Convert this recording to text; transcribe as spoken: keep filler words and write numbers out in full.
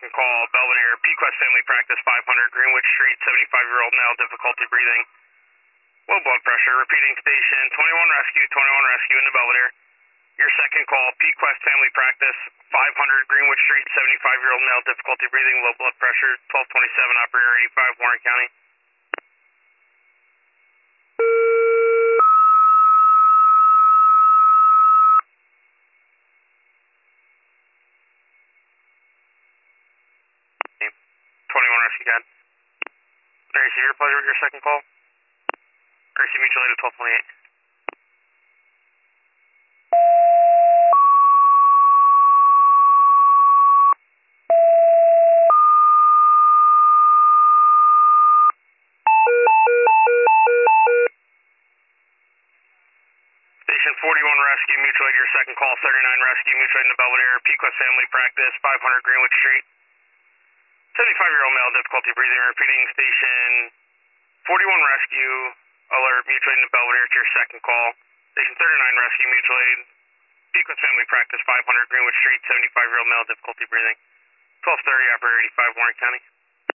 second call, Belvedere, Pequest Family Practice, five hundred Greenwood Street, seventy-five-year-old male, difficulty breathing, low blood pressure. Repeating station, twenty-one Rescue, twenty-one Rescue into Belvedere. Your second call, Pequest Family Practice, five hundred Greenwood Street, seventy-five-year-old male, difficulty breathing, low blood pressure, twelve twenty-seven, operator eighty-five, Warren County. twenty-one Rescue, God. Mary C, your pleasure with your second call. Mary C, mutual aid at twelve twenty-eight. Station forty-one Rescue, mutual aid your second call, thirty-nine Rescue, mutual aid in the Belvedere, Pequest Family Practice, five hundred Greenwood Street, seventy-five-year-old male, difficulty breathing. Repeating station forty-one Rescue, alert, mutual aid in the Belvedere to your second call. Station thirty-nine Rescue, mutual aid, Pequest Family Practice, five hundred Greenwood Street, seventy-five-year-old male, difficulty breathing, twelve thirty, operator eighty-five, Warren County.